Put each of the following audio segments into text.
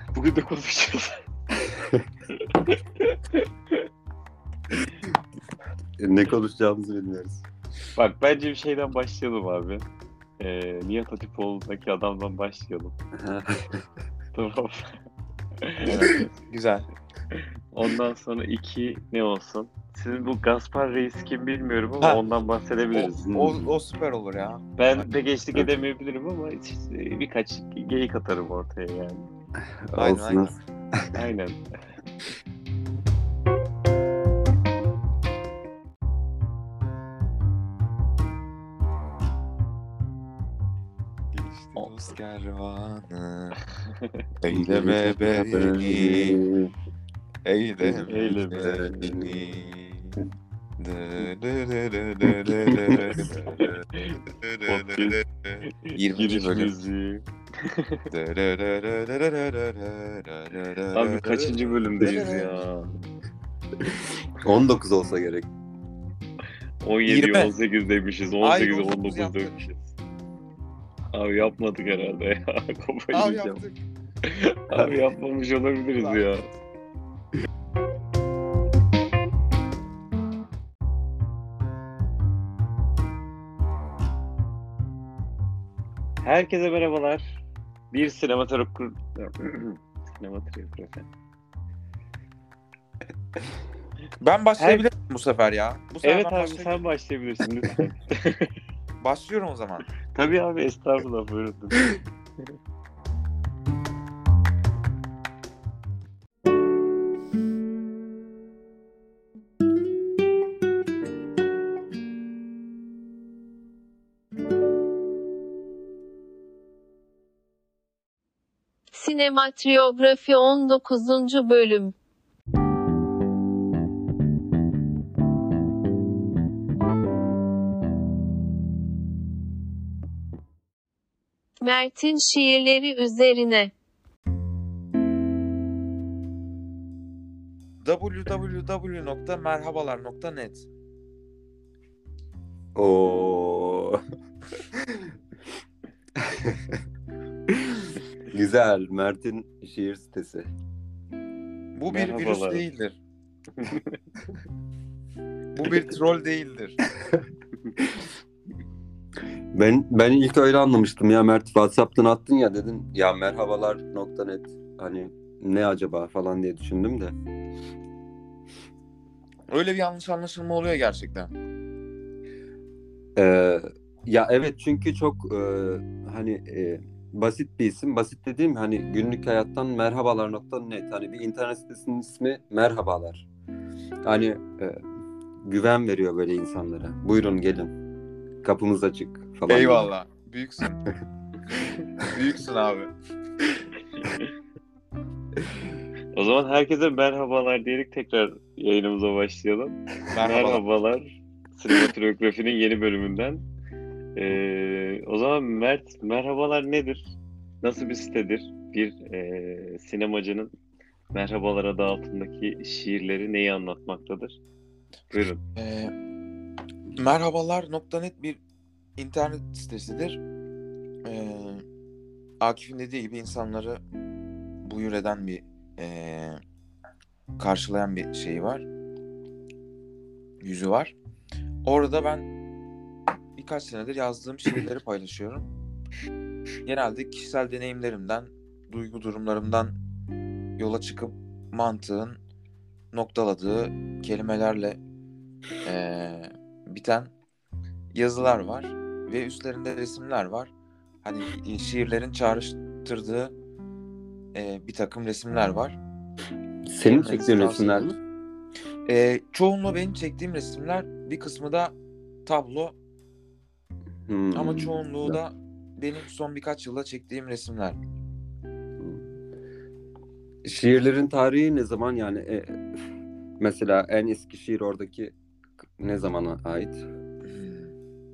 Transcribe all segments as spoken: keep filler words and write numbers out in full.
Bugün de konuşacağız. Ne konuşacağımızı bilmiyoruz. Bak bence bir şeyden başlayalım abi. Ee, Nihat Hatipoğlu'ndaki adamdan başlayalım. Tamam. Evet, güzel. Ondan sonra iki ne olsun? Sizin bu Gaspar Reis kim bilmiyorum ama Ha, ondan O, bahsedebiliriz. o, o süper olur ya. Ben de geçtik edemeyebilirim ama işte birkaç geyik atarım ortaya yani. Aynen, Olsun. aynen. Aynen. Geçti dost kervanı. Eyleme beni. Eyleme Eyleme beni. yirminci Giriş bölüm. müziği. Abi kaçıncı bölümdeyiz ya? on dokuz olsa gerek. on yedi yirmi. on sekiz demişiz. on Hayır, sekiz on on dokuz dokuz yaptık. demişiz. Abi yapmadık herhalde ya. Kafayı Al yiyeceğim. yaptık. Abi yapmamış olabiliriz ya. Herkese merhabalar. Bir sinematografi... sinematografi. Ben başlayabilirim bu sefer ya. Bu sefer Evet ben abi başlayabilirim. sen başlayabilirsin lütfen. Başlıyorum o zaman. Tabii abi estağfurullah buyurun. Sinematografi on dokuzuncu bölüm. Mert'in şiirleri üzerine. double-u double-u double-u nokta merhabalar nokta net. Oo. Güzel. Mert'in şiir sitesi. Bu bir virüs Merhabalar. değildir. Bu bir troll değildir. Ben ben ilk öyle anlamıştım ya, Mert WhatsApp'tan attın ya, dedim ya merhabalar nokta net, hani ne acaba falan diye düşündüm de. Öyle bir yanlış anlaşılma oluyor gerçekten. Ee, ya evet, çünkü çok e, hani e, basit bir isim. Basit dediğim hani günlük hayattan merhabalar nokta net, hani bir internet sitesinin ismi merhabalar. Hani e, güven veriyor böyle insanlara. Buyurun gelin, kapımız açık falan. Eyvallah. Büyüksün. Büyüksün abi. O zaman herkese merhabalar diyerek tekrar yayınımıza başlayalım. Merhabalar. Merhabalar. Sinematografinin yeni bölümünden. Ee, o zaman Mert, merhabalar nedir? Nasıl bir sitedir? Bir e, sinemacının Merhabalar adı altındaki şiirleri neyi anlatmaktadır? Buyurun. Ee, merhabalar nokta net bir internet sitesidir. Ee, Akif'in dediği gibi insanları buyur eden bir ee, karşılayan bir şeyi var. Yüzü var. Orada ben birkaç senedir yazdığım şiirleri paylaşıyorum. Genelde kişisel deneyimlerimden, duygu durumlarımdan yola çıkıp mantığın noktaladığı kelimelerle ee, biten yazılar var ve üstlerinde resimler var. Hani şiirlerin çağrıştırdığı ee, bir takım resimler var. Senin Görmenizi çektiğin tavsiye resimler mi? ederim. Ee, çoğunluğu benim çektiğim resimler, bir kısmı da tablo. Hmm. Ama çoğunluğu da benim son birkaç yılda çektiğim resimler. Şiirlerin tarihi ne zaman yani? E, mesela en eski şiir oradaki ne zamana ait? Hmm.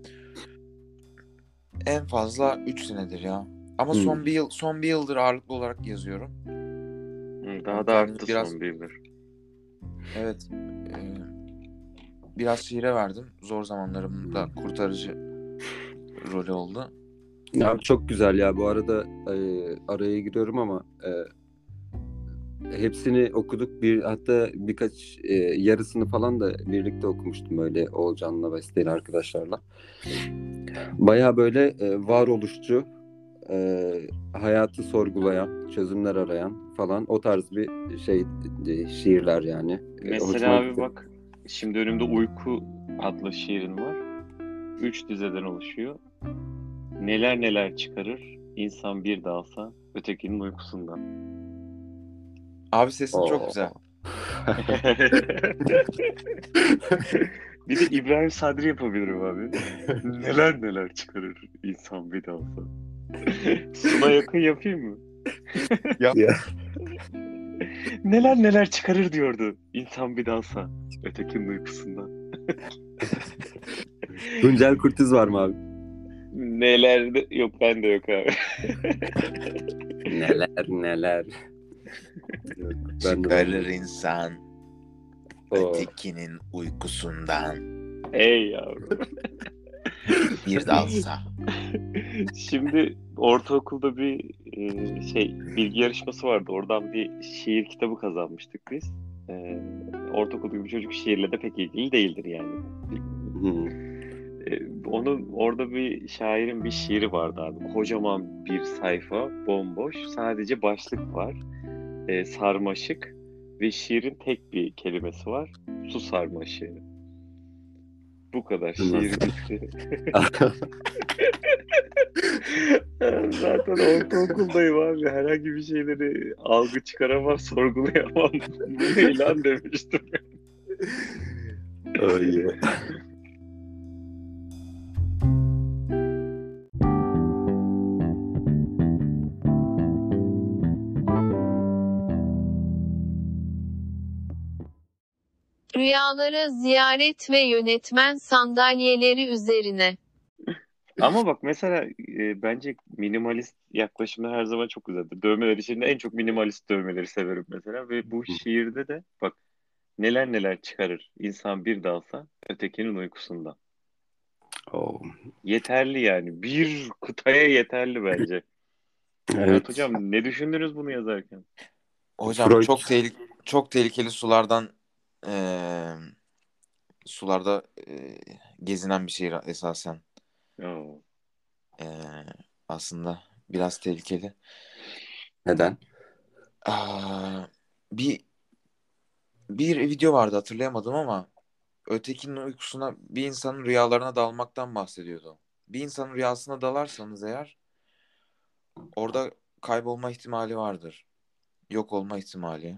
En fazla üç senedir ya. Ama Hmm. son bir yıl son bir yıldır ağırlıklı olarak yazıyorum. Hı, Daha da Kendimi arttı biraz- son bir yıldır. Evet. e, biraz şiire verdim. Zor zamanlarımda kurtarıcı rolü oldu. Ya çok güzel ya, bu arada e, araya giriyorum ama e, hepsini okuduk. Bir hatta birkaç e, yarısını falan da birlikte okumuştum öyle Oğulcan'la Beste'yle arkadaşlarla. Baya böyle e, varoluşçu, e, hayatı sorgulayan, çözümler arayan falan o tarz bir şey e, şiirler yani. E, Mesela hoşuma abi gitti. bak, şimdi önümde Uyku adlı şiirin var. Üç dizeden oluşuyor. Neler neler çıkarır insan bir dalsa ötekinin uykusundan. Abi sesin çok Oo. güzel. Bir de İbrahim Sadri yapabilirim abi. Neler neler çıkarır insan bir dalsa. Suna yakın yapayım mı? Yap. Ya. Neler neler çıkarır diyordu insan bir dalsa ötekinin uykusundan. Tuncel Kurtiz var mı abi? Neler de... Yok, ben de yok abi. Neler neler. Yok, ben de Çıkarır insan Oo. ötekinin uykusundan Ey yavrum. bir dalsa. Şimdi ortaokulda bir e, şey bilgi yarışması vardı. Oradan bir şiir kitabı kazanmıştık biz. E, ortaokuldaki bir çocuk şiirle de pek ilgili değildir yani. Hı. E, onun orada bir şairin bir şiiri vardı abi. Kocaman bir sayfa, bomboş. Sadece başlık var. E, sarmaşık ve şiirin tek bir kelimesi var. Su sarmaşığı. Bu kadar. Şiir Nasıl? bitti. Zaten ortaokuldayım abi. Herhangi bir şeyleri algı çıkaramam, sorgulayamam. Bu ne lan demiştim. Oh yeah. Rüyalara ziyaret ve yönetmen sandalyeleri üzerine. Ama bak mesela e, bence minimalist yaklaşımda her zaman çok güzeldir. Dövmeler içinde en çok minimalist dövmeleri severim mesela. Ve bu şiirde de bak neler neler çıkarır insan bir dalsa ötekinin uykusunda. Oh. Yeterli yani. Bir kıtaya yeterli bence. Mert Evet. hocam, ne düşündünüz bunu yazarken? Hocam Freud. çok tehlik çok tehlikeli sulardan eee, sularda eee, gezinen bir şehir esasen. Oo. Eee, aslında biraz tehlikeli. Neden? Aa, bir bir video vardı, hatırlayamadım ama ötekinin uykusuna, bir insanın rüyalarına dalmaktan bahsediyordu. Bir insanın rüyasına dalarsanız eğer orada kaybolma ihtimali vardır. Yok olma ihtimali.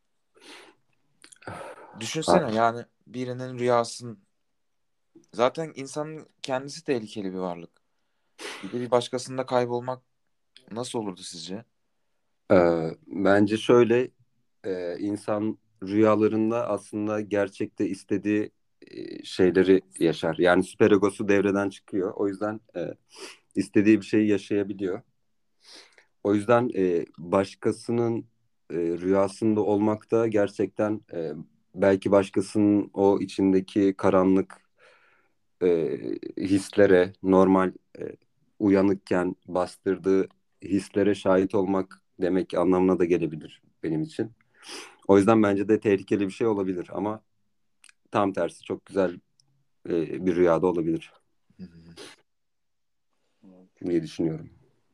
Ha, Düşünsene yani, birinin rüyasın, zaten insanın kendisi tehlikeli bir varlık. Bir de bir başkasında kaybolmak nasıl olurdu sizce? e, bence şöyle e, insan rüyalarında aslında gerçekte istediği e, şeyleri yaşar. Yani süperegosu devreden çıkıyor. O yüzden e, istediği bir şeyi yaşayabiliyor. O yüzden e, başkasının e, rüyasında olmak da gerçekten e, belki başkasının o içindeki karanlık e, hislere, normal e, uyanıkken bastırdığı hislere şahit olmak demek anlamına da gelebilir benim için. O yüzden bence de tehlikeli bir şey olabilir ama tam tersi çok güzel e, bir rüyada olabilir Hı hı. diye düşünüyorum.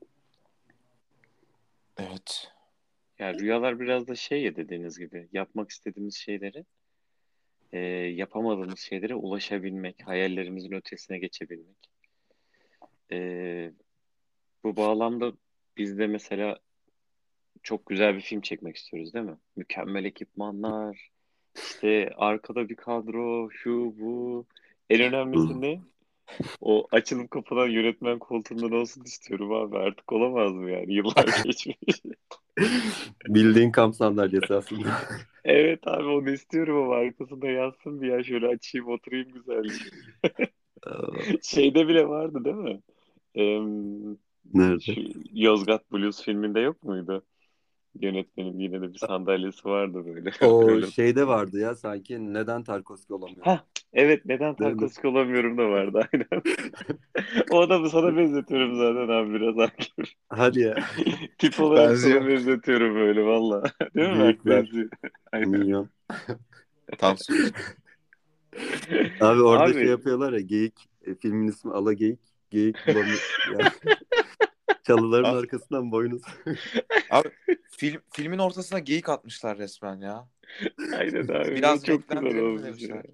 Evet. Yani rüyalar biraz da şey ya, dediğiniz gibi yapmak istediğimiz şeyleri, e, yapamadığımız şeylere ulaşabilmek, hayallerimizin ötesine geçebilmek. E, bu bağlamda biz de mesela çok güzel bir film çekmek istiyoruz değil mi? Mükemmel ekipmanlar, işte arkada bir kadro, şu bu. En Hı. önemlisi ne? O açılıp kapanan yönetmen koltuğundan olsun istiyorum abi. Artık olamaz mı yani? Yıllar geçmiş. Bildiğin kamp sandalyesi aslında. Evet abi, onu istiyorum ama arkasında yazsın bir ya, şöyle açayım oturayım güzelce. Şeyde bile vardı değil mi? Em, Nerede? şu Yozgat Blues filminde yok muydu? Yönetmenin yine de bir sandalyesi vardı böyle. O Hatırlıyorum. şeyde vardı ya sanki neden Tarkovski olamıyor? Ha, evet, neden Değil mi? Tarkovski olamıyorum da vardı aynen. O adamı sana benzetiyorum zaten abi biraz Akif. Hadi ya. Tip olarak sana Benziyor. benzetiyorum böyle valla. Değil mi Mert? Bıyıklar, Benziyor. Aynen. minyon. Tam su. Abi orada şey Abi yapıyorlar ya geyik. E, filmin ismi Ala Geyik. Geyik bulamıyor. Ya, çalıların Abi, arkasından boynuz. abi film, filmin ortasına geyik atmışlar resmen ya. aynen abi. O Biraz çok güzel renklendirelim olmuş ya. demişler.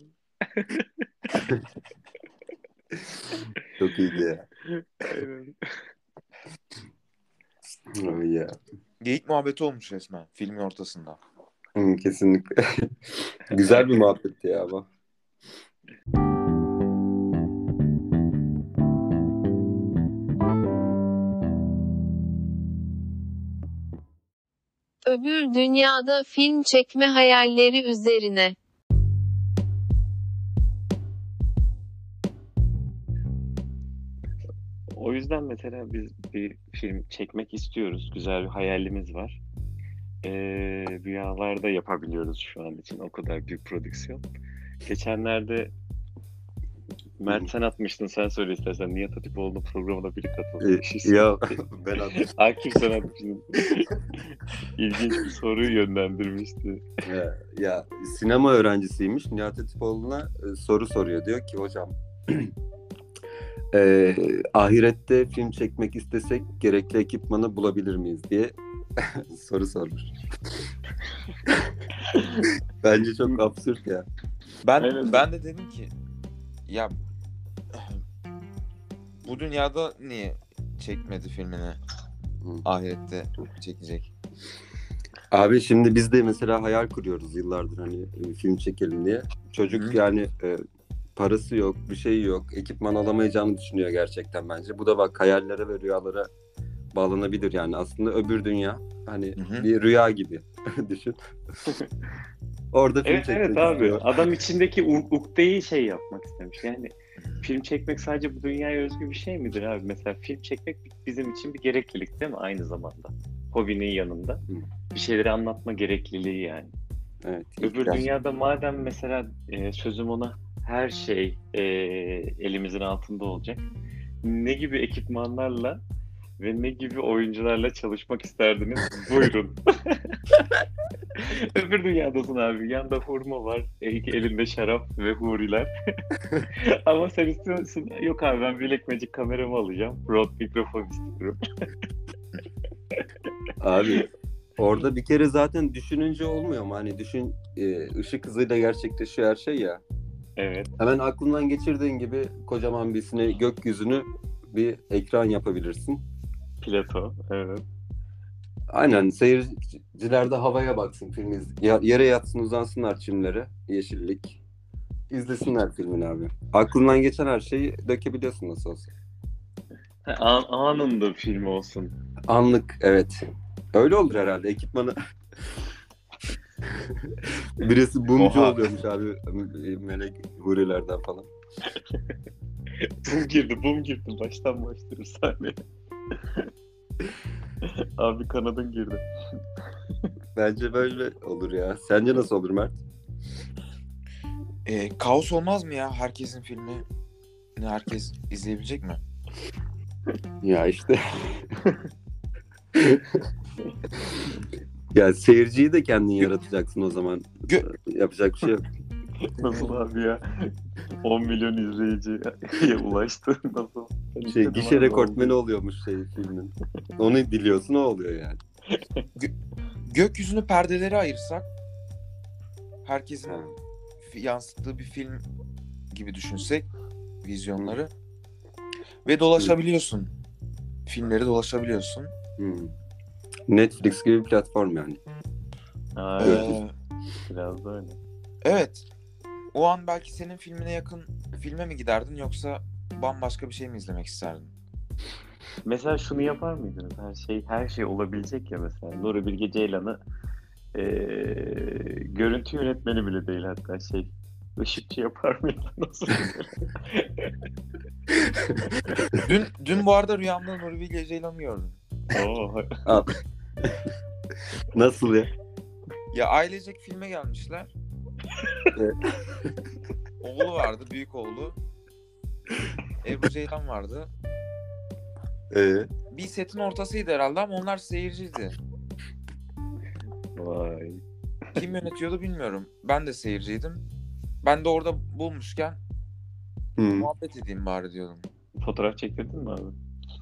Çok iyiydi ya. Aynen. Ay ya. Geyik muhabbeti olmuş resmen filmin ortasında. Hı, kesinlikle. Güzel bir muhabbetti ya ama. Öbür dünyada film çekme hayalleri üzerine. O yüzden mesela biz bir film çekmek istiyoruz. Güzel bir hayalimiz var. Ee, rüyalarda yapabiliyoruz şu an için. O kadar büyük prodüksiyon. Geçenlerde Mert sen atmıştın. Sen söyle istersen. Nihat Hatipoğlu'nun programına biri katıldı. E, ya ben anladım. Akif sen atmıştın. İlginç bir soruyu yönlendirmişti. Ya, ya sinema öğrencisiymiş. Nihat Hatipoğlu'na e, soru soruyor. Diyor ki hocam e, ahirette film çekmek istesek gerekli ekipmanı bulabilir miyiz diye soru sormuş. Bence çok absürt ya. Ben Aynen. ben de dedim ki ya bu dünyada niye çekmedi filmini? Hı. Ahirette çekecek. Abi şimdi biz de mesela hayal kuruyoruz yıllardır hani e, film çekelim diye. Çocuk Hı. yani e, parası yok, bir şey yok, ekipman alamayacağını düşünüyor gerçekten bence. Bu da bak hayallere ve rüyalara bağlanabilir yani. Aslında öbür dünya hani Hı hı. bir rüya gibi düşün. Orada film Evet çekmek evet abi. istiyor. Adam içindeki u- ukdeyi şey yapmak istemiş. Yani film çekmek sadece bu dünyaya özgü bir şey midir abi? Mesela film çekmek bizim için bir gereklilik değil mi aynı zamanda? Hobinin yanında. Hı. Bir şeyleri anlatma gerekliliği yani. Evet. Öbür ihtiyaç. dünyada madem mesela e, sözüm ona her şey e, elimizin altında olacak. Ne gibi ekipmanlarla ve ne gibi oyuncularla çalışmak isterdiniz? Buyurun. Öbür dünyadasın abi. Yanda hurma var. Elinde şarap ve huriler. Ama sen istiyorsun. Yok abi ben Blackmagic kameramı alacağım. Rode mikrofon istiyorum. Abi orada bir kere zaten düşününce olmuyor mu? Hani düşün e, ışık hızıyla gerçekleşiyor her şey ya. Evet. Hemen aklından geçirdiğin gibi kocaman bir sine gökyüzünü bir ekran yapabilirsin. Plato. Evet. Aynen seyirciler de havaya baksın film iz- ya- yere yatsın uzansınlar çimlere yeşillik izlesinler filmin abi. Aklından geçen her şeyi dökebiliyorsun nasıl olsa. Ha, an- anında film olsun. Anlık evet. Öyle olur herhalde ekipmanı. Birisi bumcu Oha. oluyormuş abi melek hurilerden falan. Bum girdi, bum girdi. Baştan başlıyoruz sahne. Abi kanadın girdi. Bence böyle olur ya. Sence nasıl olur Mert? E, kaos olmaz mı ya herkesin filmi? Herkes izleyebilecek mi? Ya işte. Ya seyirciyi de kendin yaratacaksın o zaman. Gö- Yapacak bir şey yok. Nasıl abi ya? on milyon izleyiciye ulaştı. Nasıl? Ben Şey, istedim gişe abi, rekortmeni oldu. oluyormuş şey filmin. Onu diliyorsun o oluyor yani. Gökyüzünü perdeleri ayırsak herkesin Ha. fi- yansıttığı bir film gibi düşünsek vizyonları ve dolaşabiliyorsun. Filmleri dolaşabiliyorsun. Hmm. Netflix gibi bir platform yani. Aa, Evet. Ee, biraz da öyle. evet. O an belki senin filmine yakın filme mi giderdin yoksa bambaşka bir şey mi izlemek isterdin? Mesela şunu yapar mıydınız? Her şey her şey olabilecek ya mesela. Nuri Bilge Ceylan'ı eee, görüntü yönetmeni bile değil hatta şey ışıkçı yapar mıydınız? Dün dün bu arada rüyamda Nuri Bilge Ceylan'ı gördüm. Oo, Al. Nasıl ya? Ya ailecek filme gelmişler. Evet. Oğlu vardı, büyük oğlu. Ebru Ceylan vardı. Ee, Bir setin ortasıydı herhalde ama onlar seyirciydi. Vay. Kim yönetiyordu bilmiyorum. Ben de seyirciydim. Ben de orada bulmuşken hı. muhabbet edeyim bari diyordum. Fotoğraf çektirdin mi abi?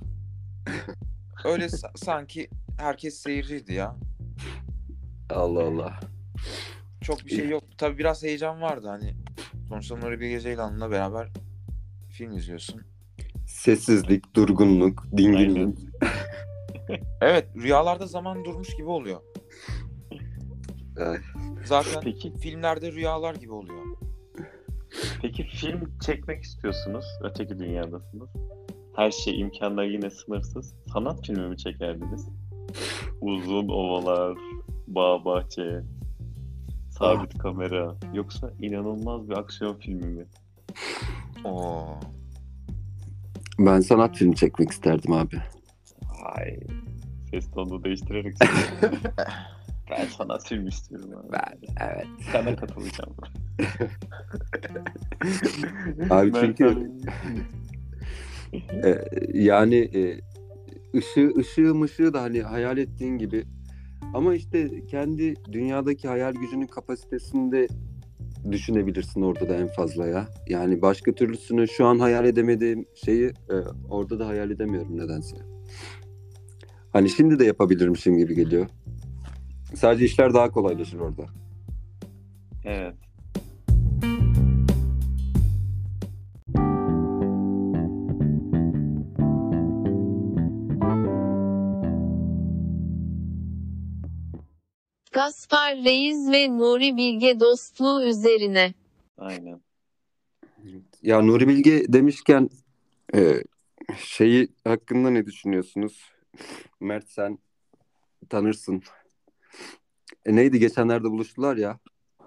Öyle sa- sanki herkes seyirciydi ya. Allah Allah. Çok bir şey yoktu. Tabii biraz heyecan vardı hani. Sonuçta Nuri Bilge Ceylan'la beraber film izliyorsun. Sessizlik, durgunluk, dinginlik. Evet, rüyalarda zaman durmuş gibi oluyor. Ay. Zaten Peki, filmlerde rüyalar gibi oluyor. peki film çekmek istiyorsunuz. Öteki dünyadasınız. Her şey, imkanlar yine sınırsız. Sanat filmi mi çekerdiniz? Uzun ovalar, bağ bahçe, sabit kamera. Yoksa inanılmaz bir aksiyon filmi mi? Oo. Ben sanat filmi çekmek isterdim abi. Ay, ses tonunu değiştirerek söylüyorum. Ben sanat filmi istiyorum abi. Ben, evet. Sana katılacağım. Abi Ben çünkü sana- e, yani e, ışığı, ışığı mışığı da hani hayal ettiğin gibi. Ama işte kendi dünyadaki hayal gücünün kapasitesinde düşünebilirsin orada da en fazla ya. Yani başka türlüsünü şu an hayal edemediğim şeyi e, orada da hayal edemiyorum nedense. Hani şimdi de yapabilirmişim gibi geliyor. Sadece işler daha kolaylaşır orada. Evet. Gaspar Reis ve Nuri Bilge dostluğu üzerine. Aynen. Ya Nuri Bilge demişken e, şeyi hakkında ne düşünüyorsunuz? Mert sen tanırsın. E, neydi geçenlerde buluştular ya.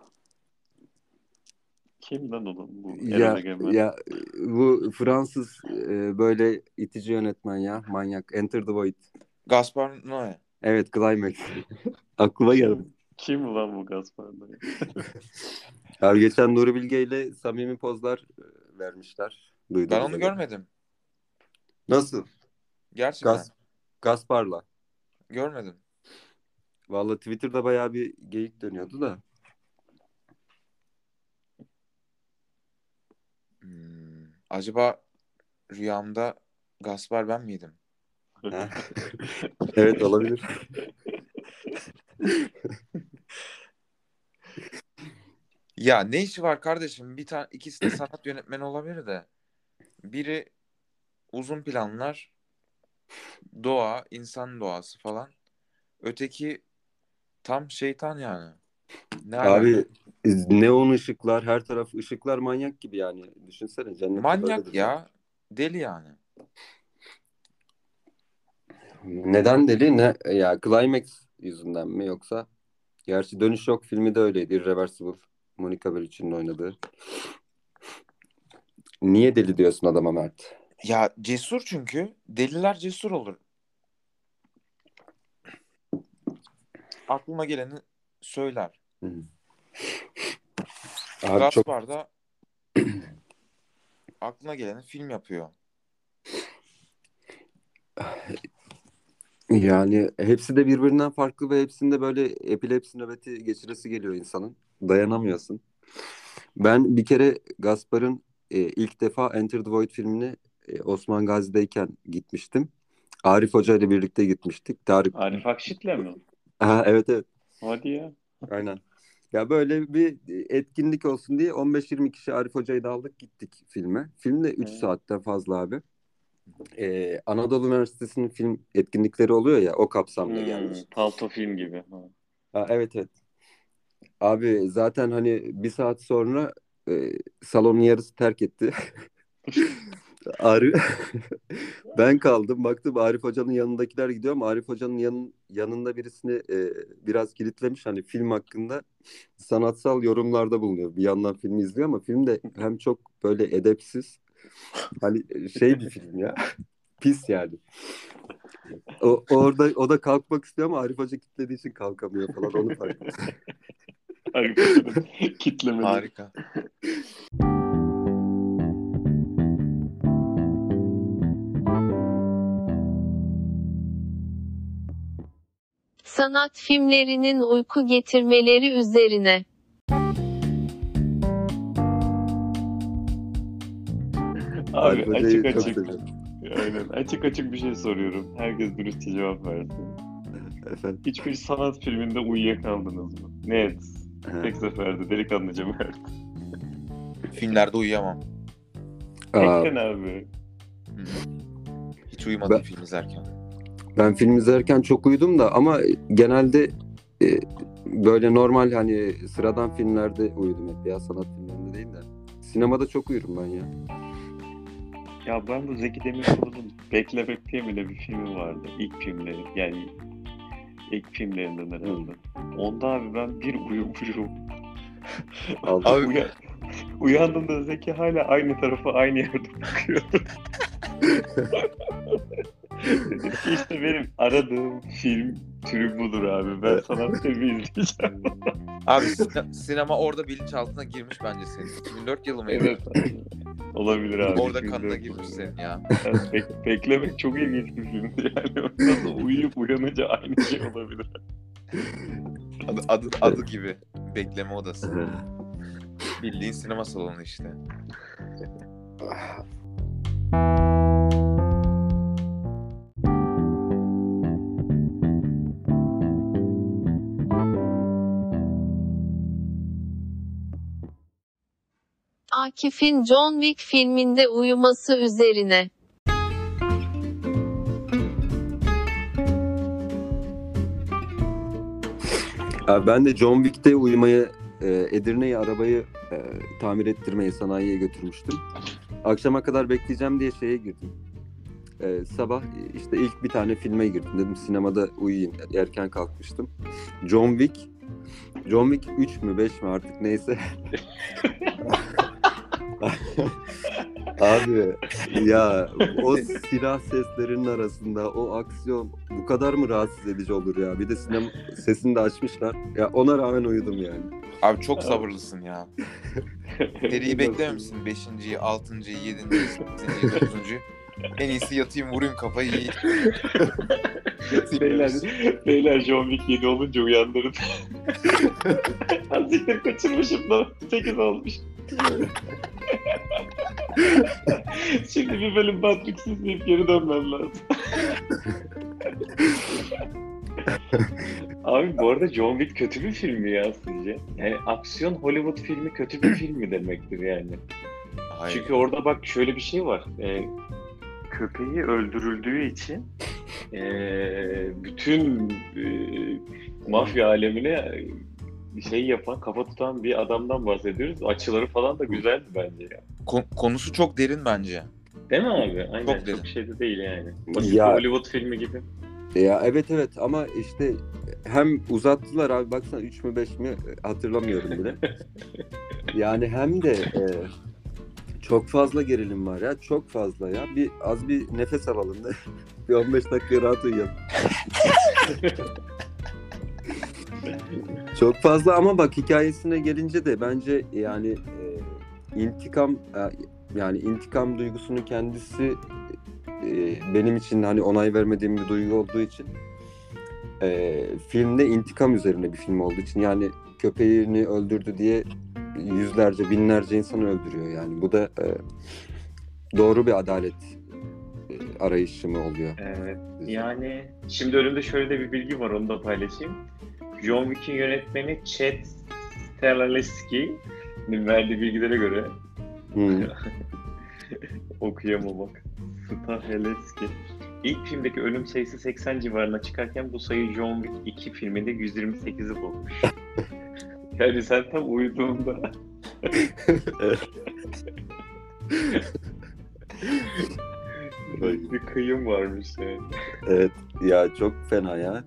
Kim lan oğlum bu? Ya Erol Egemen. ya bu Fransız e, böyle itici yönetmen ya manyak. Enter the Void. Gaspar Noé. Evet Climax. Aklıma geldi. Kim? Kim lan bu Gaspar'da? Abi geçen Nuri Bilge ile samimi pozlar e, vermişler. Ben Duyduğunuz onu üzere. görmedim. Nasıl? Gerçekten. Gas Gaspar'la. Görmedim. Vallahi Twitter'da bayağı bir geyik dönüyordu da. Hmm, acaba rüyamda Gaspar ben miydim? Ha? Evet olabilir. Ya ne işi var kardeşim? Bir tane ikisi de sanat yönetmeni olabilir de. Biri uzun planlar, doğa, insan doğası falan. Öteki tam şeytan yani. Ne alaka? Abi neon ışıklar, her taraf ışıklar manyak gibi yani. Düşünsene cennette böyledir Manyak zaten. ya. Deli yani. Neden deli? Ne ya Climax yüzünden mi yoksa? Gerçi Dönüş Yok filmi de öyleydi. Irreversible. Monica Bellucci'nin oynadığı. Niye deli diyorsun adama Mert? Ya cesur çünkü. Deliler cesur olur. Aklına geleni söyler. Hı. Abi çok Gaspar da aklına geleni film yapıyor. yani hepsi de birbirinden farklı ve hepsinde böyle epilepsi nöbeti geçiresi geliyor insanın. Dayanamıyorsun. Ben bir kere Gaspar'ın e, ilk defa Enter the Void filmini e, Osman Gazi'deyken gitmiştim. Arif Hoca ile birlikte gitmiştik. Tarık. Arif Akşit'le mi? Aha, evet evet. Hadi ya. Aynen. Ya böyle bir etkinlik olsun diye on beş yirmi kişi Arif Hoca'yı da aldık gittik filme. Film de üç Hı. saatten fazla abi. Ee, Anadolu Üniversitesi'nin film etkinlikleri oluyor ya o kapsamda Hmm, gelmiş. Palto film gibi. Ha. Ha, evet evet. Abi zaten hani bir saat sonra e, salonun yarısı terk etti. Arif ben kaldım. Baktım Arif Hoca'nın yanındakiler gidiyor ama Arif Hoca'nın yanın, yanında birisini e, biraz kilitlemiş. Hani film hakkında sanatsal yorumlarda bulunuyor. Bir yandan filmi izliyor ama film de hem çok böyle edepsiz hani şey bir film ya. Pis yani. O orada o da kalkmak istiyor ama Arif Hoca kilitlediği için kalkamıyor falan, onu fark ettim. Arif Hoca'nın kitlemeleri. Harika. Sanat filmlerinin uyku getirmeleri üzerine. Abi Arif açık Hoca'yı çok açık. seviyorum. Aynen. Açık açık bir şey soruyorum. Herkes dürüstçe cevap versin. Efendim. Hiçbir sanat filminde uyuyakaldınız mı? Net. He. Tek seferde delikanlıca Mert. Filmlerde uyuyamam. Aa, Tekten abi. Hı. Hiç uyumadım Ben- film izlerken. ben film izlerken çok uyudum da ama genelde e, böyle normal hani sıradan filmlerde uyudum hep ya, sanat filmlerinde değil de. Sinemada çok uyurum ben ya. Ya ben bu Zeki Demirkubuz'un Beklemek diye mi de bir filmi vardı. İlk filmleri. Yani ilk filmlerinden herhalde. Onda abi ben bir uyumuşum. Aldım. Abi Uya uyandığımda Zeki hala aynı tarafa aynı yerde bakıyordu. Dedim ki işte benim aradığım film türü budur abi. Ben sanat filmi izleyeceğim. Abi sine- sinema orada bilinçaltına girmiş bence senin. iki bin dört yılı mıydı? Evet abi. Olabilir abi. Orada iki bin kanına dört girmiş yılı. senin ya. Yani bek- beklemek çok ilginç bir filmdi yani. Nasıl uyuyup uyanınca aynı şey olabilir. Adı, adı, adı gibi. Bekleme odası. Bildiğin sinema salonu işte. Akif'in John Wick filminde uyuması üzerine. Abi ben de John Wick'te uyumayı, e, Edirne'ye arabayı e, tamir ettirmeye sanayiye götürmüştüm. Akşama kadar bekleyeceğim diye şeye girdim. E, sabah işte ilk bir tane filme girdim. Dedim sinemada uyuyayım. Erken kalkmıştım. John Wick. John Wick üç mü beş mi artık neyse. Abi ya o silah seslerinin arasında o aksiyon bu kadar mı rahatsız edici olur ya? Bir de sinema sesini de açmışlar. Ya ona rağmen uyudum yani. Abi çok sabırlısın ya. Seriyi beklememişsin. Beşinciyi, altıncıyı, yedinciyi, sekizinciyi, dokuzuncuyu. En iyisi yatayım vurayım kafayı yiyeyim. Yatayım Beyler, demişsin. beyler John Wick yedi olunca uyandırın. Azıcık kaçırmışım da sekiz olmuş. Şimdi bir bölüm Matrix izleyip geri dönmem lazım. Abi bu arada John Wick kötü bir film mi ya sizce? Yani aksiyon Hollywood filmi kötü bir film mi demektir yani? Hayır. Çünkü orada bak şöyle bir şey var. Ee, köpeği öldürüldüğü için ee, bütün ee, mafya alemine bir şey yapan, kafa tutan bir adamdan bahsediyoruz. Açıları falan da güzeldi bence ya. Ko- konusu çok derin bence. Değil mi abi? Aynen Çok çok, derin. şey de değil yani. Basit Ya- bir Hollywood filmi gibi. Ya evet evet ama işte hem uzattılar abi, baksana üç mü beş mi hatırlamıyorum bile. Yani hem de e, çok fazla gerilim var ya, çok fazla ya. Bir az bir nefes alalım da bir on beş dakika rahat uyuyalım. Çok fazla ama bak hikayesine gelince de bence yani e, intikam e, yani intikam duygusunun kendisi e, benim için hani onay vermediğim bir duygu olduğu için e, filmde intikam üzerine bir film olduğu için, yani köpeğini öldürdü diye yüzlerce binlerce insan öldürüyor yani. Bu da e, doğru bir adalet e, arayışı mı oluyor? Evet. Yani şimdi önümde şöyle de bir bilgi var, onu da paylaşayım. John Wick'in yönetmeni Chad Stahelski'nin verdiği bilgilere göre Hmm. okuyamamak. Stahelski. İlk filmdeki ölüm sayısı seksen civarına çıkarken bu sayı John Wick iki filminde yüz yirmi sekizi bulmuş. Yani sen tam uyuduğunda bir kıyım varmış yani. Evet ya, çok fena ya.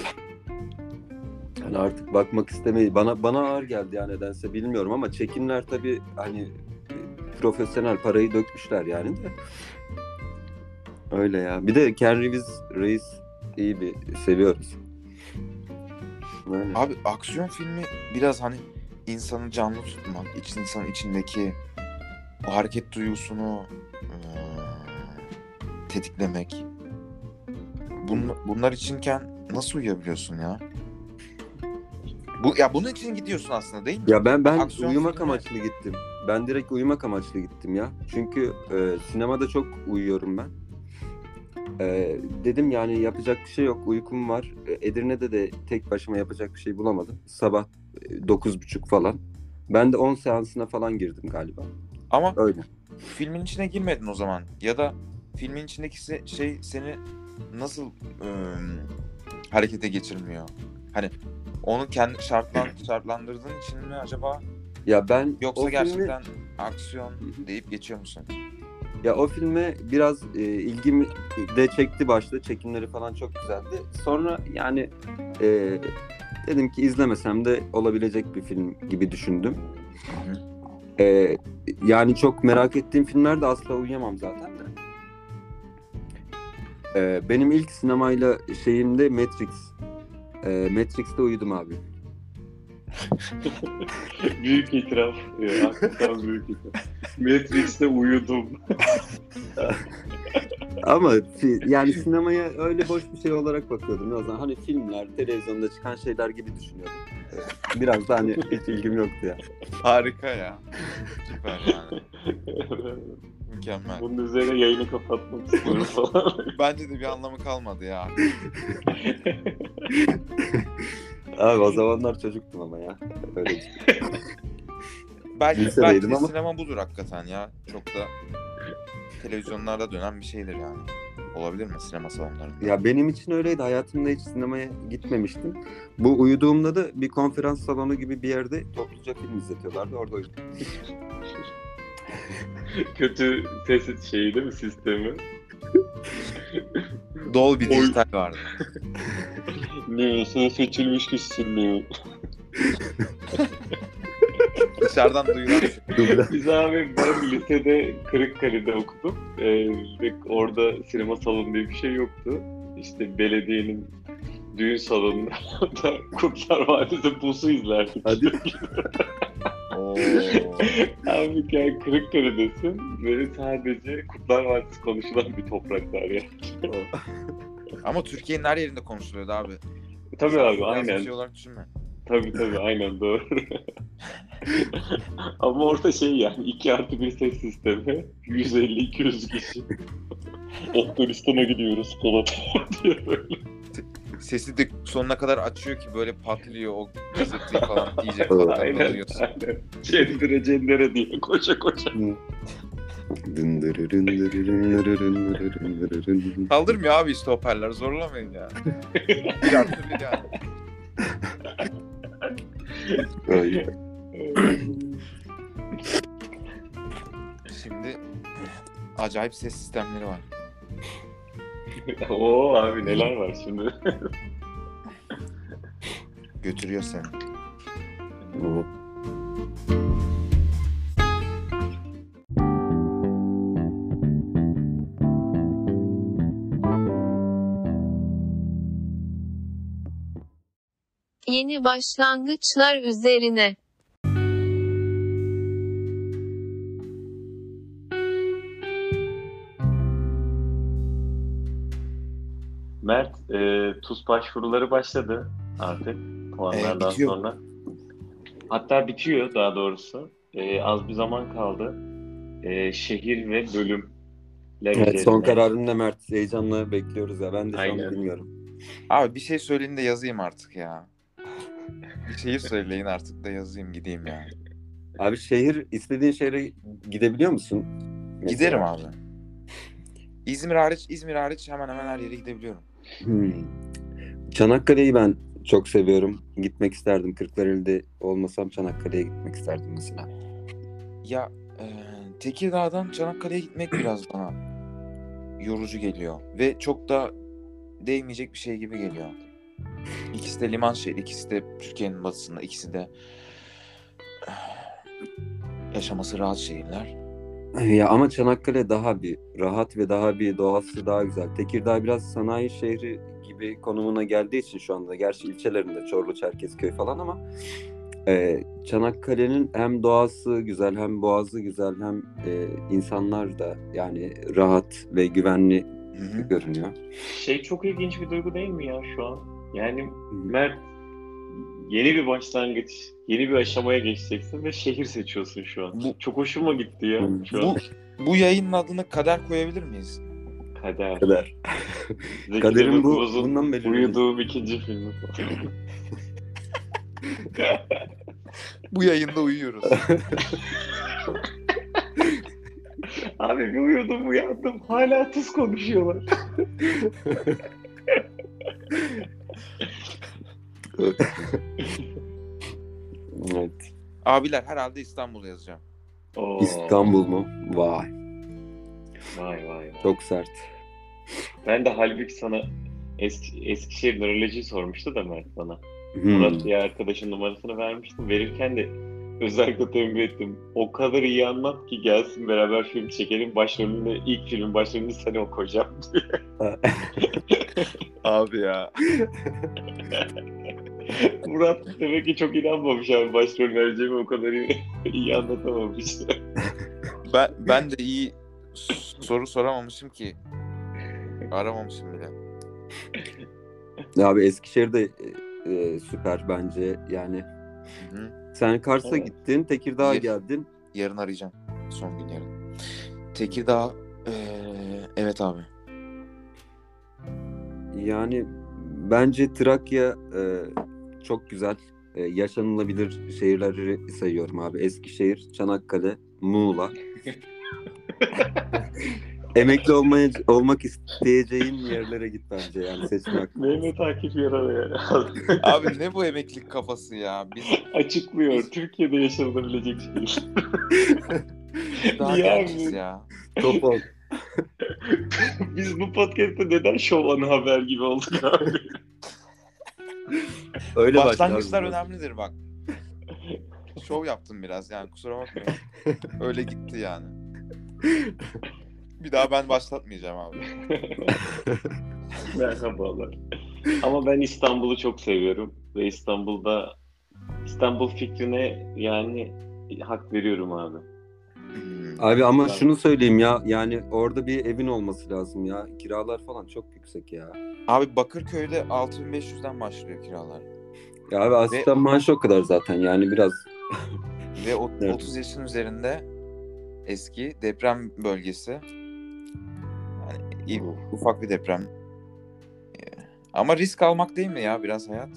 Yani artık bakmak istemeyi bana bana ağır geldi ya, nedense bilmiyorum ama çekimler tabii hani e, profesyonel parayı dökmüşler yani de. Öyle ya. Bir de Ken Reeves reis iyi bir seviyoruz. Öyle. Abi aksiyon filmi biraz hani insanı canlı tutmak, iç insanın içindeki o hareket duygusunu eee, tetiklemek. Bun, bunlar içinken nasıl uyuyabiliyorsun ya? Bu ya bunun için gidiyorsun aslında değil mi? Ya ben ben Aksiyon uyumak filmi- amaçlı gittim. Ben direkt uyumak amaçlı gittim ya. Çünkü e, sinemada çok uyuyorum ben. E, dedim yani yapacak bir şey yok. Uykum var. E, Edirne'de de tek başıma yapacak bir şey bulamadım. Sabah e, dokuz buçuk falan. Ben de on seansına falan girdim galiba. Ama Öyle. filmin içine girmedin o zaman. Ya da filmin içindeki se- şey seni nasıl eee, harekete geçirmiyor? Hani onu kendi şartlan şartlandırdığın için mi acaba? Ya ben Yoksa o filmi- gerçekten aksiyon hı. deyip geçiyor musun? Ya o filme biraz e, ilgimi de çekti başta. Çekimleri falan çok güzeldi. Sonra yani e, dedim ki izlemesem de olabilecek bir film gibi düşündüm. Hı hı. E, yani çok merak ettiğim filmlerde asla uyuyamam zaten de. E, benim ilk sinemayla şeyimde Matrix. E, Matrix'te uyudum abi. Büyük itiraf. Ya, hakikaten büyük itiraf. Matrix'te uyudum. Ama fi- yani sinemaya öyle boş bir şey olarak bakıyordum. O zaman hani filmler, televizyonda çıkan şeyler gibi düşünüyordum. E, Biraz da hani hiç ilgim yoktu ya. Harika ya. Süper yani. Mükemmel. Bunun üzerine yayını kapatmak istiyorum falan. Bence de bir anlamı kalmadı ya. Abi o zamanlar çocuktum ama ya. Öyle bir şey. Belki, Lisedeydim belki de ama. sinema budur hakikaten ya. Çok da televizyonlarda dönen bir şeydir yani. Olabilir mi sinema salonlarında? Ya benim için öyleydi. Hayatımda hiç sinemaya gitmemiştim. Bu uyuduğumda da bir konferans salonu gibi bir yerde topluca film izletiyorlardı. Orada uyudum. Kötü ses şeyi değil mi sistemi? Dolby Oy. Dijital vardı. Ne sen seçilmiş kişisin ne? Dışarıdan duyulan Dublaj. Biz abi ben lisede Kırıkkale'de okudum. Ee, ve orada sinema salonu diye bir şey yoktu. İşte belediyenin düğün salonunda da Kurtlar Vadisi Pusu izlerdik. Hadi. Oo. Abi yani Kırıkkale'desin ve sadece Kurtlar Vadisi konuşulan bir topraklar ya. Ama Türkiye'nin her yerinde konuşuluyordu abi. Tabii Sen abi biraz bir aynen. şey olarak düşünme. Tabii tabii aynen doğru. Ama orada şey yani iki artı bir ses sistemi yüz elli iki yüz kişi. Afganistan'a gidiyoruz falan diye böyle. Sesi de sonuna kadar açıyor ki böyle patlıyor o gazeteyi falan yiyecek Evet. falan Aynen duyuyorsun. aynen. Cendere cendere diye koşa koşa. Kaldırmıyor abi işte hoparlör zorlamayın ya. Bir artı bir yani. Öyle. Şimdi acayip ses sistemleri var. Oo abi neler var şimdi. Götürüyor seni. Yeni başlangıçlar üzerine. Mert, e, TUS başvuruları başladı artık puanlardan Ee, bitiyor. sonra. Hatta bitiyor daha doğrusu. E, az bir zaman kaldı. E, şehir ve bölümler Evet, üzerine. son kararını da Mert heyecanla bekliyoruz ya. Ben de şu Aynen. an bilmiyorum. Abi bir şey söyleyin de yazayım artık ya. Bir şehir söyleyin artık da yazayım gideyim ya. Abi şehir, istediğin şehre gidebiliyor musun? Mesela? Giderim abi. İzmir hariç, İzmir hariç hemen hemen her yere gidebiliyorum. Hmm. Çanakkale'yi ben çok seviyorum. Gitmek isterdim. Kırklareli'de olmasam Çanakkale'ye gitmek isterdim mesela. Ya e, Tekirdağ'dan Çanakkale'ye gitmek biraz bana yorucu geliyor. Ve çok da değmeyecek bir şey gibi geliyor. İkisi de liman şehri, ikisi de Türkiye'nin batısında, ikisi de yaşaması rahat şehirler. Ya ama Çanakkale daha bir rahat ve daha bir doğası daha güzel. Tekirdağ biraz sanayi şehri gibi konumuna geldiği için şu anda. Gerçi ilçelerinde Çorlu, Çerkezköy falan ama e, Çanakkale'nin hem doğası güzel hem boğazı güzel hem e, insanlar da yani rahat ve güvenli Hı hı. görünüyor. Şey çok ilginç bir duygu değil mi ya şu an? Yani Mert, yeni bir başlangıç, yeni bir aşamaya geçeceksin ve şehir seçiyorsun şu an. Bu- Çok hoşuma gitti ya Hı. şu an. Bu bu yayının adını Kader koyabilir miyiz? Kader. Kader. Zeki Kaderin bu- Demirkubuz'un bundan belirlenir. uyuduğum ikinci filmi. Bu yayında uyuyoruz. Abi bir uyudum uyandım. Hala tuz konuşuyorlar. Evet. Abiler herhalde İstanbul yazacağım. Oo. İstanbul mu? Vay. Vay vay vay. Çok sert. Ben de halbuki sana Eski, Eskişehir nöroloji sormuştu da Mert bana. Hmm. Murat diye arkadaşın numarasını vermiştim. Verirken de özellikle tembih ettim. O kadar iyi anlat ki gelsin beraber film çekelim. Başrolünde, ilk filmin başrolünde seni okuyacağım diye. Abi ya. Murat demek ki çok inanmamış abi. Başrol vereceğimi o kadar iyi, iyi anlatamamış. Ben ben de iyi s- soru soramamışım ki. Aramamışım bile. Abi Eskişehir de e, e, süper bence yani. Hı hı. Sen Kars'a Evet. gittin, Tekirdağ'a Yes. geldin. Yarın arayacağım. Son gün yarın. Tekirdağ eee, evet abi. Yani bence Trakya e, çok güzel, e, yaşanılabilir şehirleri sayıyorum abi. Eskişehir, Çanakkale, Muğla. Emekli olmaya olmak isteyeceğin yerlere git bence yani seçme hakkı. Mehmet Akif yarar ya. Abi ne bu emeklilik kafası ya? Biz Açıklıyor. Biz- Türkiye'de yaşanabilecek şey. daha Niye genciz abi? ya. Topal. Biz bu podcast'te neden şov ana haber gibi olduk abi? Öyle Başlangıçlar başlar. önemlidir bak. Şov yaptım biraz yani kusura bakmayın. Öyle gitti yani. Bir daha ben başlatmayacağım abi. Merhabalar. Ama ben İstanbul'u çok seviyorum ve İstanbul'da İstanbul fikrine yani hak veriyorum abi. Hmm. Abi ama Ben- şunu söyleyeyim ya yani orada bir evin olması lazım ya. Kiralar falan çok yüksek ya. Abi Bakırköy'de altı bin beş yüzden başlıyor kiralar. Ya abi asistan maaşı o kadar zaten yani biraz. Ve o, Evet. otuz yaşın üzerinde eski deprem bölgesi. Yani il- ufak bir deprem. Ee, Ama risk almak değil mi ya biraz hayat?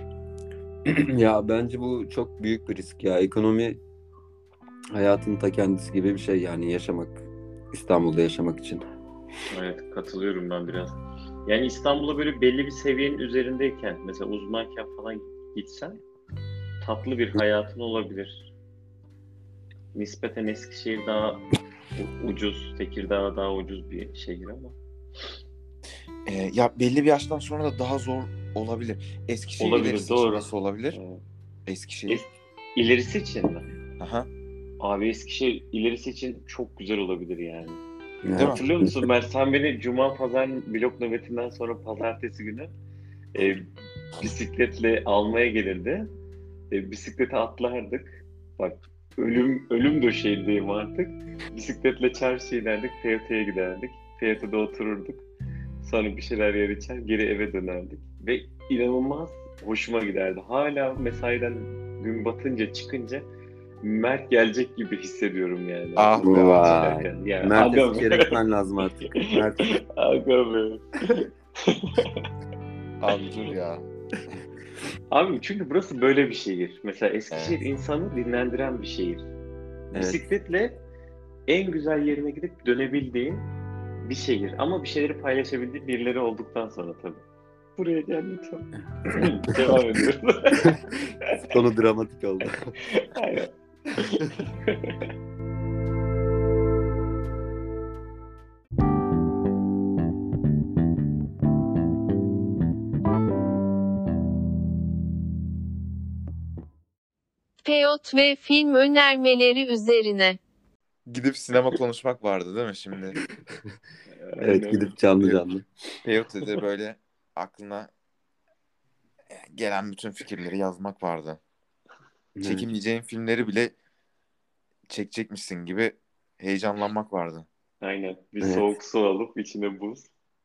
Ya bence bu çok büyük bir risk ya. Ekonomi hayatın ta kendisi gibi bir şey yani yaşamak. İstanbul'da yaşamak için. Evet, katılıyorum ben biraz. Yani İstanbul'a böyle belli bir seviyenin üzerindeyken, mesela uzmanken falan gitsen tatlı bir hayatın olabilir. Nispeten Eskişehir daha u- ucuz, Tekirdağ daha ucuz bir şehir ama. Ee, ya belli bir yaştan sonra da daha zor olabilir. Eskişehir Olabilir, ilerisi için doğru. nasıl olabilir? Evet. Eskişehir. Es- ilerisi için mi? Aha. Abi Eskişehir ilerisi için çok güzel olabilir yani. Yani Değil mi? Hatırlıyor musun Mert? Sen beni Cuma Pazar blok nöbetinden sonra Pazartesi günü e, bisikletle almaya gelirdi. E, bisiklete atlardık. Bak ölüm ölüm döşeğindeyim artık. Bisikletle çarşıya inerdik, T Y T'ye giderdik. T Y T'de otururduk. Sonra bir şeyler yer içer, geri eve dönerdik. Ve inanılmaz hoşuma giderdi. Hala mesaiden gün batınca çıkınca Mert gelecek gibi hissediyorum yani. Ah be Vay. abi. Yani, Mert aga be. Eskişehir'e gitmen lazım artık. Mert. Aga be. Abi dur ya. Abi çünkü burası böyle bir şehir. Mesela Eskişehir Evet. insanı dinlendiren bir şehir. Evet. Bisikletle en güzel yerine gidip dönebildiğin bir şehir. Ama bir şeyleri paylaşabildiğin birileri olduktan sonra tabii. Buraya gel lütfen. Devam ediyoruz. Sonu dramatik oldu. Aynen. Peyot ve film önermeleri üzerine. Gidip sinema konuşmak vardı değil mi şimdi? Evet, Aynen. gidip canlı canlı. Peyote'de böyle aklına gelen bütün fikirleri yazmak vardı. Evet. Çekemeyeceğin filmleri bile çekecekmişsin gibi heyecanlanmak vardı. Aynen. Bir Evet. soğuk su alıp içine buz.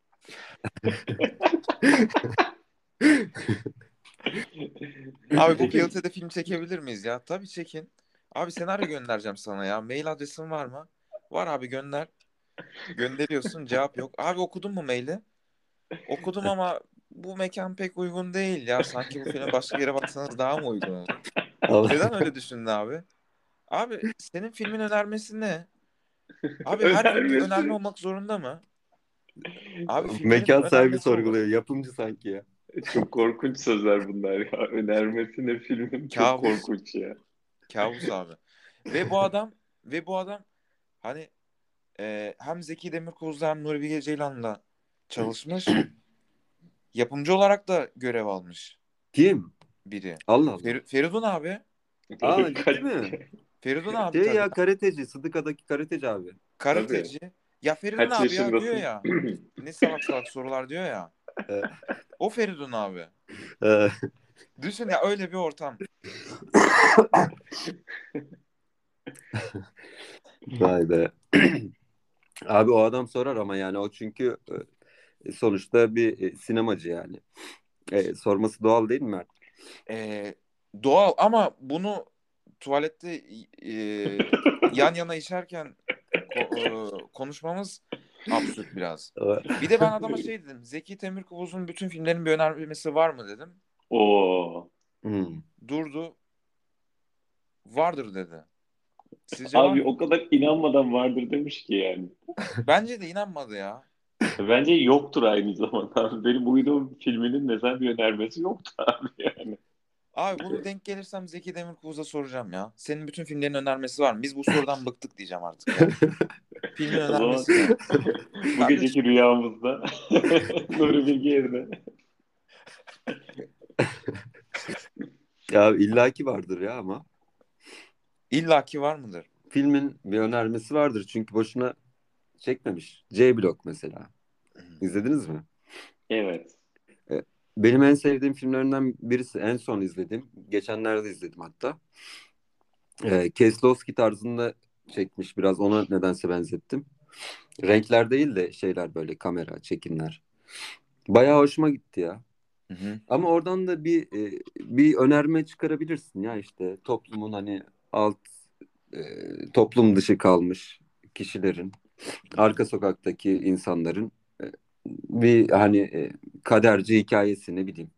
Abi bu Peki Peyote'de film çekebilir miyiz ya? Tabii çekin. Abi senaryo göndereceğim sana ya. Mail adresin var mı? Var abi, gönder. Gönderiyorsun, cevap yok. Abi okudun mu maili? Okudum ama bu mekan pek uygun değil ya. Sanki bu filme başka yere baksanız daha mı uygun olur? Ama Neden öyle düşündün abi? Abi senin filmin önermesi ne? Abi her film bir önerme önermesi. olmak zorunda mı? Abi filmlerin bir mekan sahibi önermesi olur. sorguluyor. Yapımcı sanki ya. Çok korkunç sözler bunlar ya. Önermesi ne filmin çok Kabus. korkunç ya. Kabus abi. Ve bu adam ve bu adam hani e, hem Zeki Demirkubuz'la hem Nuri Bilge Ceylan'la çalışmış. Yapımcı olarak da görev almış Kim? biri. Allah Allah. Fer- Feridun abi. Aa, ciddi Kaç- mi? Feridun abi Şey tabii. ya, karateci. Sıdıka'daki karateci abi. Tabii. Karateci. Ya Feridun Kaç abi ya diyor yaşındasın? ya. Ne salak salak sorular diyor ya. Ee, O Feridun abi. e, Düşün ya, öyle bir ortam. Vay be. Abi o adam sorar ama yani o çünkü e, sonuçta bir e, sinemacı yani. E, sorması doğal değil mi Mert? Ee, Doğal ama bunu tuvalette e, yan yana içerken ko- e, konuşmamız absürt biraz. Bir de ben adama şey dedim. Zeki Demirkubuz'un bütün filmlerinin bir önermesi var mı dedim. Oo. Hmm. Durdu. Vardır dedi. Sizce var Abi mı? o kadar inanmadan vardır demiş ki yani. Bence de inanmadı ya. Bence yoktur aynı zamanda abi. Benim uyduğum filminin mesela bir önermesi yoktu abi yani. Abi bunu denk gelirsem Zeki Demirkubuz'a soracağım ya. Senin bütün filmlerin önermesi var mı? Biz bu sorudan bıktık diyeceğim artık ya. Filmin O zaman önermesi ne? bu Kardeşim, geceki rüyamızda Nuri Bilge yerine. Ya illaki vardır ya ama. illaki var mıdır? Filmin bir önermesi vardır çünkü boşuna çekmemiş. C-Block mesela. İzlediniz mi? Evet. E, Benim en sevdiğim filmlerinden birisi, en son izlediğim. Geçenlerde izledim hatta. E, Kieslowski tarzında çekmiş, biraz ona nedense benzettim. Renkler değil de şeyler, böyle kamera, çekimler. Bayağı hoşuma gitti ya. Hı hı. Ama oradan da bir e, bir önerme çıkarabilirsin ya, işte toplumun hani alt e, toplum dışı kalmış kişilerin, arka sokaktaki insanların e, bir hani e, kaderci hikayesi, ne bileyim,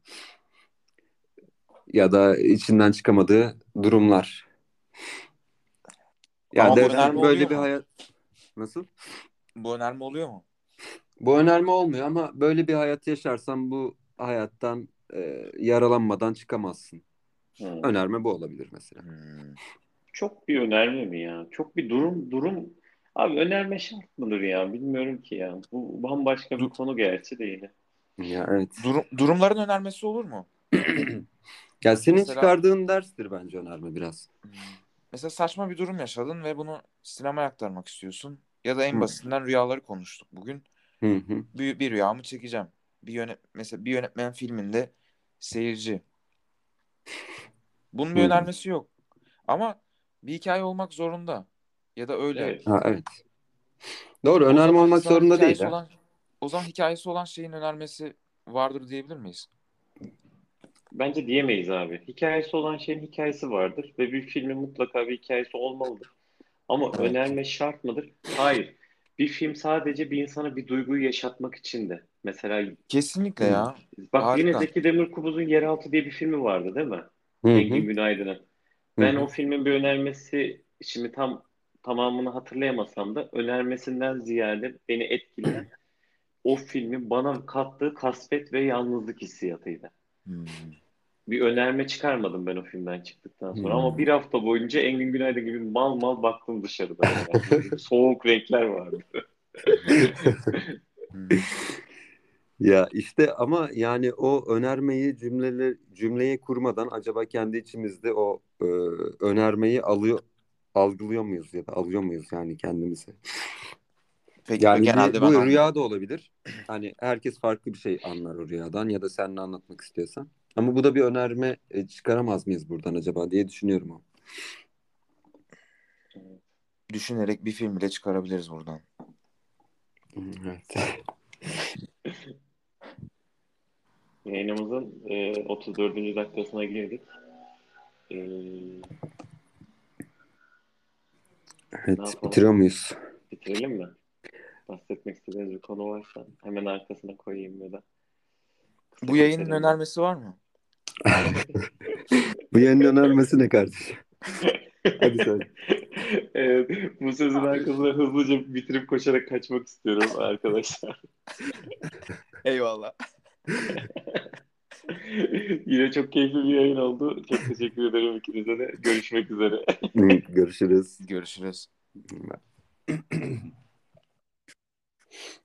ya da içinden çıkamadığı durumlar. Ya Ama bu dersin önerme ki böyle oluyor bir mu? hayat nasıl? Bu önerme oluyor mu? Bu önerme olmuyor ama böyle bir hayat yaşarsan bu hayattan e, yaralanmadan çıkamazsın. Hı. Önerme bu olabilir mesela. Hmm. Çok bir önerme mi ya? Çok bir durum durum. Abi önerme şart mıdır ya? Bilmiyorum ki ya. Bu bambaşka bir Du- konu gerçi de yine. Ya evet. durum, durumların önermesi olur mu? Ya senin Mesela çıkardığın derstir bence önerme biraz. hmm, mesela saçma bir durum yaşadın ve bunu sinemaya aktarmak istiyorsun. Ya da en Hı basitinden rüyaları konuştuk bugün. hı. Hı. Bir, bir rüyamı çekeceğim. Bir yönet mesela bir yönetmen filminde seyirci. Bunun bir Hı. önermesi yok. Ama bir hikaye olmak zorunda. Ya da öyle. Evet. Ha, evet. Doğru, O önerme zaman olmak sana zorunda değil hikayesi ha. olan o zaman hikayesi olan şeyin önermesi vardır diyebilir miyiz? Bence diyemeyiz abi. Hikayesi olan şeyin hikayesi vardır ve bir filmin mutlaka bir hikayesi olmalıdır. Ama Evet. önerme şart mıdır? Hayır. Bir film sadece bir insana bir duyguyu yaşatmak için de. Mesela Kesinlikle Hı ya. bak yine Harika. Zeki Demirkubuz'un Yeraltı diye bir filmi vardı değil mi? hı. Hı Engin Günaydın'ın. hı. Ben Hı. o filmin bir önermesi şimdi tam tamamını hatırlayamasam da önermesinden ziyade beni etkileyen o filmin bana kattığı kasvet ve yalnızlık hissiyatıydı. Hmm. Bir önerme çıkarmadım ben o filmden çıktıktan sonra ama Hı. bir hafta boyunca Engin Günaydın gibi mal mal baktım dışarıda böyle. Soğuk renkler vardı. Hmm. Ya işte ama yani o önermeyi cümleler cümleyi kurmadan acaba kendi içimizde o e, önermeyi alıyor algılıyor muyuz ya da alıyor muyuz yani kendimizi? Peki Yani genelde bir, ben bu anlıyorum. rüya da olabilir. Hani herkes farklı bir şey anlar o rüyadan ya da sen ne anlatmak istiyorsan. Ama bu da bir önerme e, çıkaramaz mıyız buradan acaba diye düşünüyorum o. Düşünerek bir film bile çıkarabiliriz buradan. Evet. Yayınımızın e, otuz dördüncü dakikasına girdik. E, Ne Evet, yapalım? bitiriyor muyuz? Bitirelim mi? Bahsetmek istediğiniz bir konu varsa hemen arkasına koyayım ya da kısa Bu yayının keselim ben. önermesi var mı? Bu yayının önermesi ne kardeşim? Hadi söyle. Evet, bu sözün arkasına hızlıca bitirip koşarak kaçmak istiyorum arkadaşlar. Eyvallah. Yine çok keyifli bir yayın oldu. Çok teşekkür ederim ikinize de. Görüşmek üzere. Görüşürüz. Görüşürüz.